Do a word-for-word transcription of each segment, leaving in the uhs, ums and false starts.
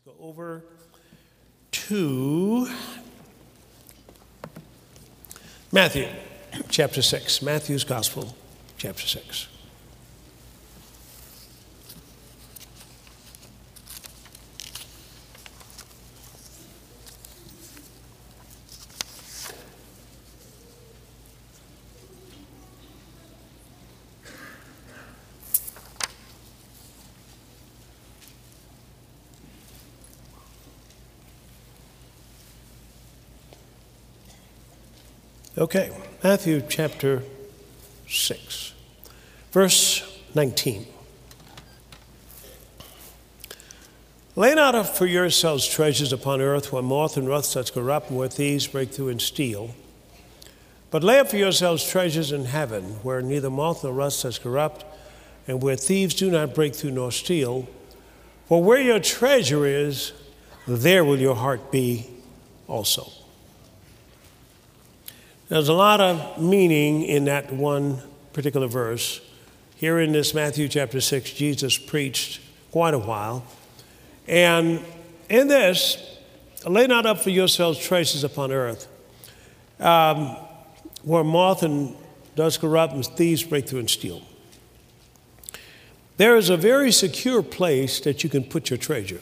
Go over to Matthew chapter six, Matthew's Gospel, chapter six. Okay, Matthew chapter six, verse nineteen. Lay not up for yourselves treasures upon earth, where moth and rust doth corrupt, and where thieves break through and steal. But lay up for yourselves treasures in heaven, where neither moth nor rust doth corrupt, and where thieves do not break through nor steal. For where your treasure is, there will your heart be also. There's a lot of meaning in that one particular verse. Here in this Matthew chapter six, Jesus preached quite a while. And in this, lay not up for yourselves treasures upon earth, um, where moth and does corrupt and thieves break through and steal. There is a very secure place that you can put your treasure.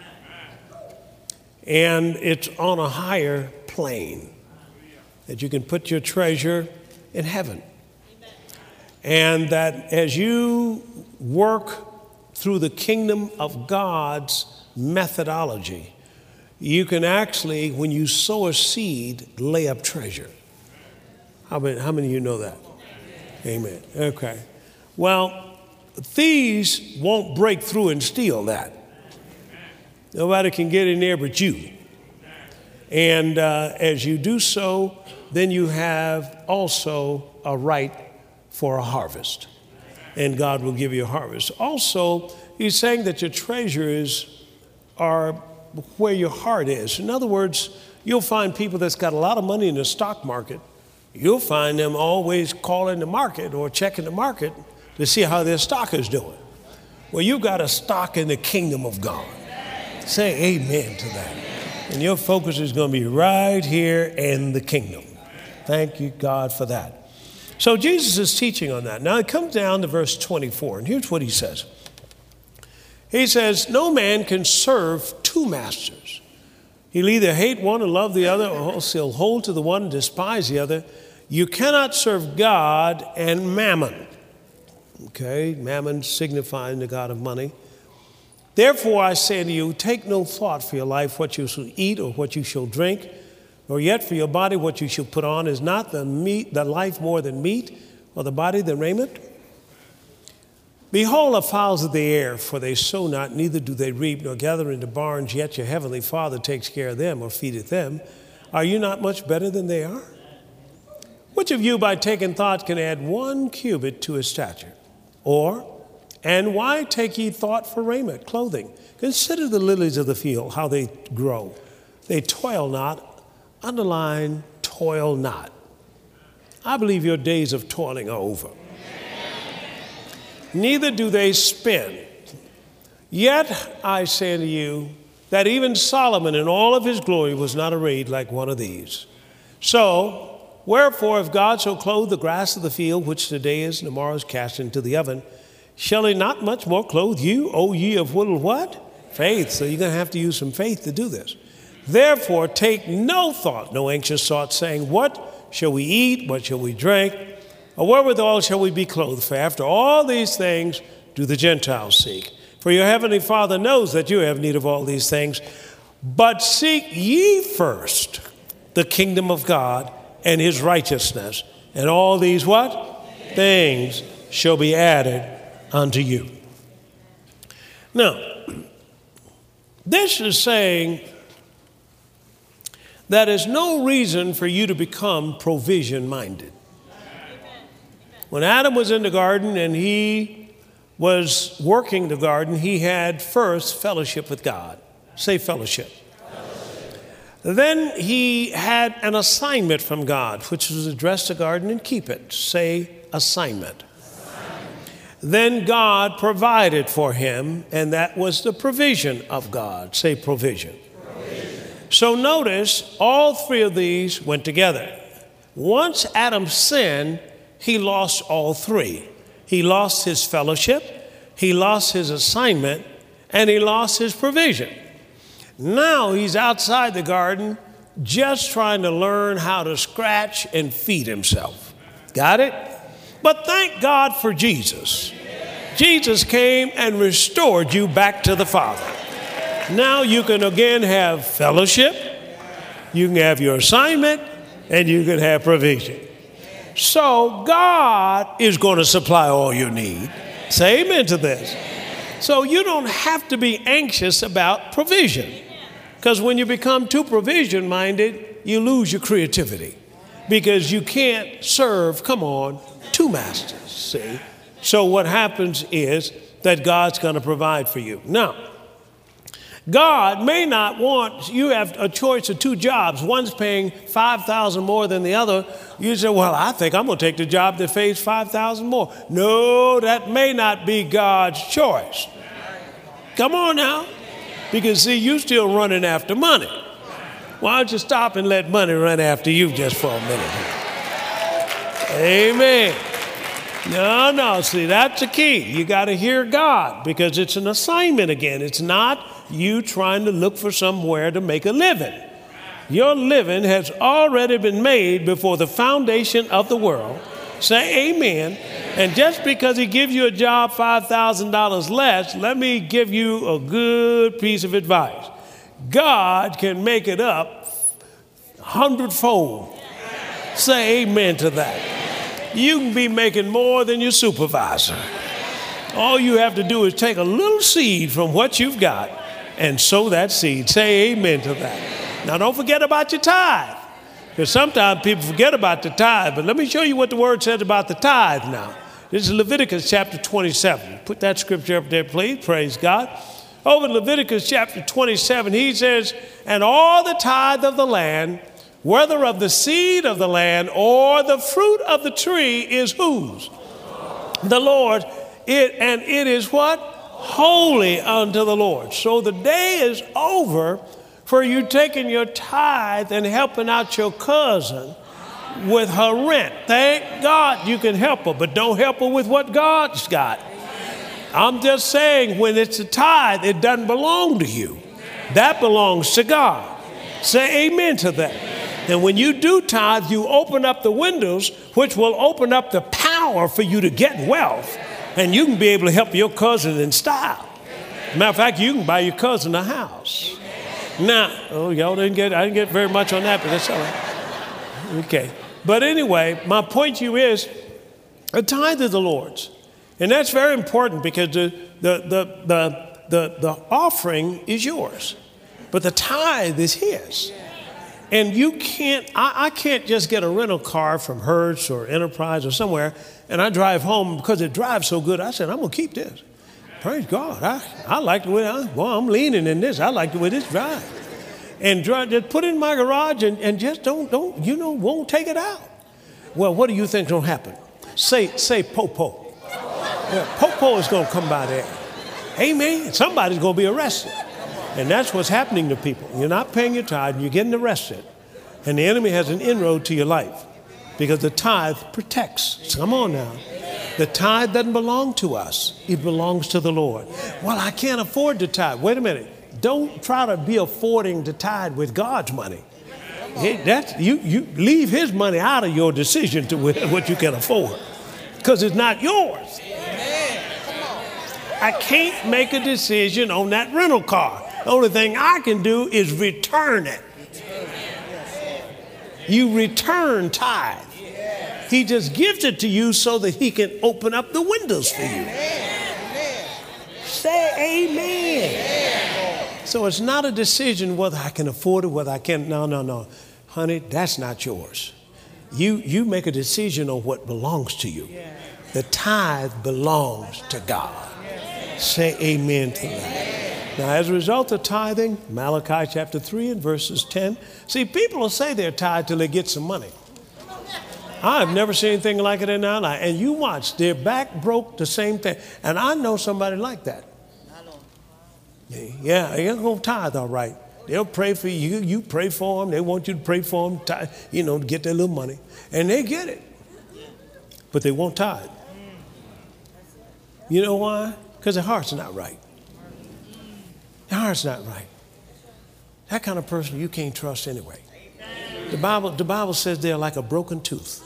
And it's on a higher plane. That you can put your treasure in heaven. Amen. And that as you work through the kingdom of God's methodology, you can actually, when you sow a seed, lay up treasure. How many, how many of you know that? Amen. Amen. Okay. Well, thieves won't break through and steal that. Nobody can get in there but you. And uh, as you do so, then you have also a right for a harvest. And God will give you a harvest. Also, he's saying that your treasures are where your heart is. In other words, you'll find people that's got a lot of money in the stock market. You'll find them always calling the market or checking the market to see how their stock is doing. Well, you've got a stock in the kingdom of God. Say amen to that. And your focus is going to be right here in the kingdom. Thank you, God, for that. So Jesus is teaching on that. Now it comes down to verse twenty-four, and here's what he says. He says, no man can serve two masters. He'll either hate one and love the other, or else he'll hold to the one and despise the other. You cannot serve God and mammon. Okay, mammon signifying the God of money. Therefore, I say to you, take no thought for your life, what you shall eat or what you shall drink, nor yet for your body what you shall put on. Is not the meat, the life more than meat, or the body than raiment? Behold the fowls of the air, for they sow not, neither do they reap, nor gather into barns, yet your heavenly Father takes care of them or feedeth them. Are you not much better than they are? Which of you by taking thought can add one cubit to his stature? Or, and why take ye thought for raiment, clothing? Consider the lilies of the field, how they grow. They toil not. Underline, toil not. I believe your days of toiling are over. Neither do they spin. Yet I say to you that even Solomon in all of his glory was not arrayed like one of these. So, wherefore, if God so clothe the grass of the field, which today is and tomorrow is cast into the oven, shall he not much more clothe you, O ye of little what? Faith. So you're going to have to use some faith to do this. Therefore, take no thought, no anxious thought, saying, what shall we eat? What shall we drink? Or wherewithal shall we be clothed? For after all these things do the Gentiles seek. For your heavenly Father knows that you have need of all these things. But seek ye first the kingdom of God and his righteousness. And all these what? Things shall be added unto you. Now, this is saying that is no reason for you to become provision-minded. When Adam was in the garden and he was working the garden, he had first fellowship with God. Say fellowship. Fellowship. Then he had an assignment from God, which was to dress the garden and keep it. Say assignment. Assignment. then God provided for him, and that was the provision of God. Say provision. Provision. So notice all three of these went together. Once Adam sinned, he lost all three. He lost his fellowship, he lost his assignment, and he lost his provision. Now he's outside the garden just trying to learn how to scratch and feed himself. Got it? But thank God for Jesus. Jesus came and restored you back to the Father. Now you can again have fellowship, you can have your assignment, and you can have provision. So God is going to supply all you need. Say amen to this. So you don't have to be anxious about provision. Because when you become too provision-minded, you lose your creativity. Because you can't serve, come on, two masters, see? So what happens is that God's going to provide for you. Now, God may not want, you have a choice of two jobs. One's paying five thousand dollars more than the other. You say, well, I think I'm going to take the job that pays five thousand dollars more. No, that may not be God's choice. Come on now. Because, see, you're still running after money. Why don't you stop and let money run after you just for a minute? Amen. No, no, see, that's the key. You got to hear God because it's an assignment again. It's not you trying to look for somewhere to make a living. Your living has already been made before the foundation of the world. Say amen. And just because he gives you a job five thousand dollars less, let me give you a good piece of advice. God can make it up hundredfold. Say amen to that. You can be making more than your supervisor. All you have to do is take a little seed from what you've got and sow that seed. Say amen to that. Now don't forget about your tithe. Because sometimes people forget about the tithe. But let me show you what the word says about the tithe now. This is Leviticus chapter twenty-seven. Put that scripture up there, please. Praise God. Over in Leviticus chapter twenty-seven, he says, and all the tithe of the land, whether of the seed of the land or the fruit of the tree, is whose? The Lord. It, and it is what? Holy unto the Lord. So the day is over for you taking your tithe and helping out your cousin with her rent. Thank God you can help her, but don't help her with what God's got. I'm just saying when it's a tithe, it doesn't belong to you. That belongs to God. Say amen to that. And when you do tithe, you open up the windows, which will open up the power for you to get wealth. And you can be able to help your cousin in style. Matter of fact, you can buy your cousin a house. Now, oh, y'all didn't get, I didn't get very much on that, but that's all right. Okay. But anyway, my point to you is, a tithe is the Lord's. And that's very important because the, the, the, the, the, the offering is yours, but the tithe is his. And you can't, I, I can't just get a rental car from Hertz or Enterprise or somewhere, and I drive home because it drives so good. I said, I'm going to keep this. Praise God. I, I like the way, I, well, I'm leaning in this. I like the way this drives. And drive, just put it in my garage and, and just don't, don't, you know, won't take it out. Well, what do you think is going to happen? Say, say Popo. Yeah, Popo is going to come by there. Amen. Somebody's going to be arrested. And that's what's happening to people. You're not paying your tithe and you're getting arrested. And the enemy has an inroad to your life because the tithe protects. Come on now. The tithe doesn't belong to us. It belongs to the Lord. Well, I can't afford to tithe. Wait a minute. Don't try to be affording to tithe with God's money. It, that's, you, you leave his money out of your decision to what you can afford because it's not yours. I can't make a decision on that rental car. The only thing I can do is return it. You return tithe. He just gives it to you so that he can open up the windows for you. Say amen. So it's not a decision whether I can afford it, whether I can. No, no, no. Honey, that's not yours. You, you make a decision on what belongs to you. The tithe belongs to God. Say amen to that. Now, as a result of tithing, Malachi chapter three and verses ten. See, people will say they're tithe till they get some money. I've never seen anything like it in our life. And you watch, their back broke, the same thing. And I know somebody like that. Yeah, they're going to tithe all right. They'll pray for you. You pray for them. They want you to pray for them, tithe, you know, to get their little money. And they get it. But they won't tithe. You know why? Because their heart's not right. Their heart's not right. That kind of person you can't trust anyway. The Bible, the Bible says they're like a broken tooth.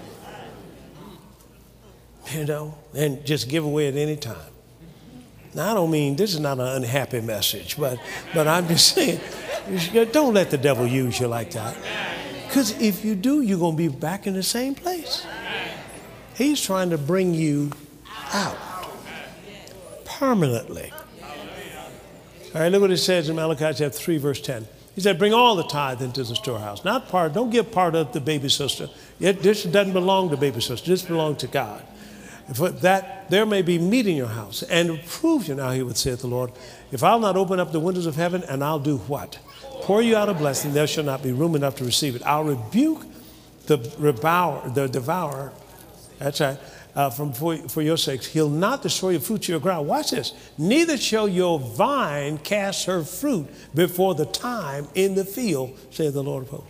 You know, and just give away at any time. Now, I don't mean, this is not an unhappy message, but, but I'm just saying, don't let the devil use you like that. Because if you do, you're going to be back in the same place. He's trying to bring you out permanently. All right, look what it says in Malachi chapter three, verse ten. He said, bring all the tithe into the storehouse. Not part, don't give part of the baby sister. It, this doesn't belong to baby sister. This belongs to God. For that there may be meat in your house. And prove you now, he would say to the Lord, if I'll not open up the windows of heaven, and I'll do what? Pour you out a blessing, there shall not be room enough to receive it. I'll rebuke the devourer, the devourer, that's right, uh, from for, for your sakes. He'll not destroy your fruit to your ground. Watch this. Neither shall your vine cast her fruit before the time in the field, saith the Lord of hosts.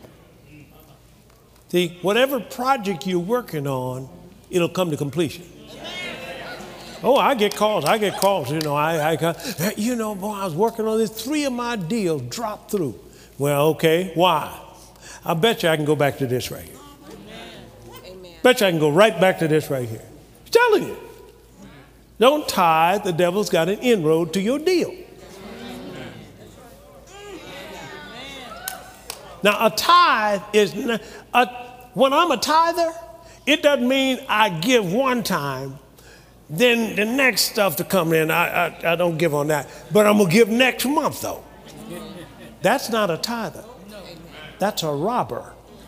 See, whatever project you're working on, it'll come to completion. Oh, I get calls. I get calls. You know, I, I, you know, boy, I was working on this. Three of my deals dropped through. Well, okay, why? I bet you I can go back to this right here. Amen. Bet you I can go right back to this right here. I'm telling you. Don't tithe. The devil's got an inroad to your deal. Now, a tithe is not, a, when I'm a tither, it doesn't mean I give one time, then the next stuff to come in, I, I, I don't give on that. But I'm going to give next month, though. That's not a tither. That's a robber.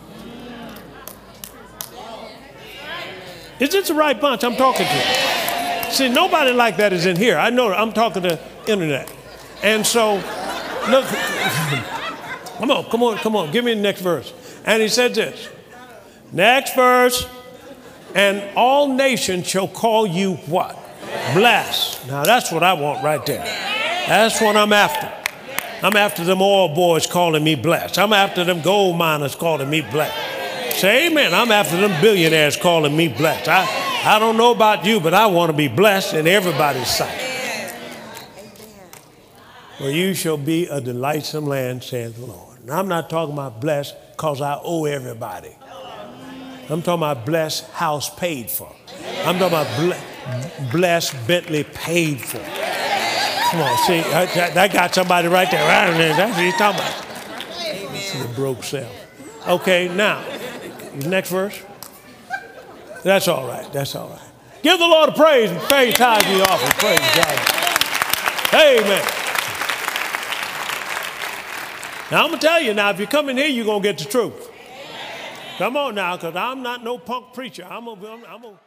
Is this the right bunch I'm talking to? See, nobody like that is in here. I know I'm talking to internet. And so, look, come on, come on, come on. Give me the next verse. And he said this. Next verse. And all nations shall call you what? Blessed. Now that's what I want right there. That's what I'm after. I'm after them oil boys calling me blessed. I'm after them gold miners calling me blessed. Say amen. I'm after them billionaires calling me blessed. I, I don't know about you, but I want to be blessed in everybody's sight. For you shall be a delightsome land, saith the Lord. And I'm not talking about blessed because I owe everybody. I'm talking about blessed house paid for. I'm talking about ble- blessed Bentley paid for. Come on, see, I, that got somebody right there. That's what he's talking about. It's the broke self. Okay, now, next verse. That's all right. That's all right. Give the Lord a praise and pay tithes ye offering. Praise God. Amen. Now, I'm going to tell you now, if you come in here, you're going to get the truth. Come on now, because I'm not no punk preacher. I'm going to...